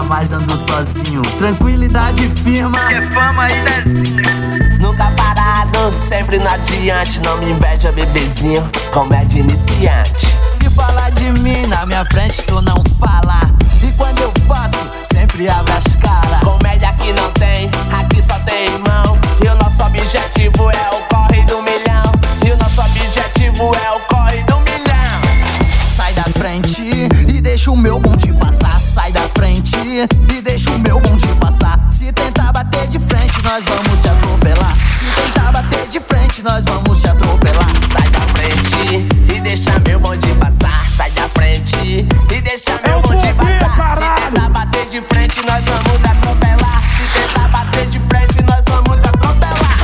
jamais ando sozinho. Tranquilidade firma, que é fama e desenho. Nunca parado, sempre no adiante. Não me inveja, bebezinho, comédia iniciante. se falar de mim na minha frente tu não fala. E quando eu passo, sempre abre as caras. Comédia que não tem, aqui só tem irmão. E o nosso objetivo é o corre do milhão. E o nosso objetivo é o corre do milhão. Sai da frente e deixa o meu bonde passar. Sai da frente e deixa o meu bonde passar. Se tentar bater de frente, nós vamos te atropelar. Se tentar bater de frente, nós vamos te atropelar. Sai da frente e deixa meu bonde passar. Sai da frente e deixa meu bonde passar. Se tentar bater de frente, nós vamos te atropelar. Se tentar bater de frente, nós vamos te atropelar.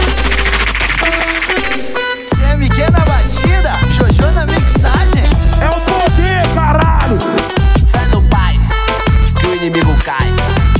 CMQ na batida, Jojo na mixagem. É o poder, caralho! Fé no pai, que o inimigo cai.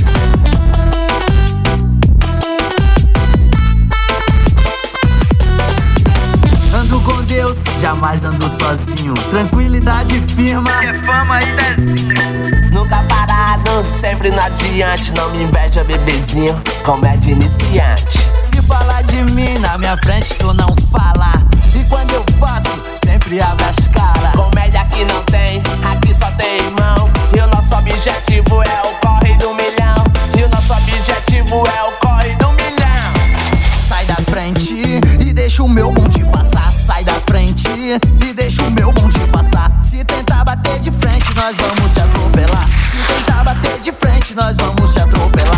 Ando com Deus, jamais ando sozinho. Tranquilidade firma, que é fama e desenho. Nunca parado, sempre no adiante. Não me inveja, bebezinho, comédia iniciante. se falar de mim na minha frente tu não fala. E quando eu passo, sempre abre as caras. Comédia que não tem, aqui só tem irmão. E o nosso objetivo é o corre do milhão. E o nosso objetivo é o corre do milhão. Sai da frente e deixa o meu bonde passar. Sai da frente e deixa o meu bonde passar. Se tentar bater de frente, nós vamos te atropelar. Se tentar bater de frente, nós vamos te atropelar.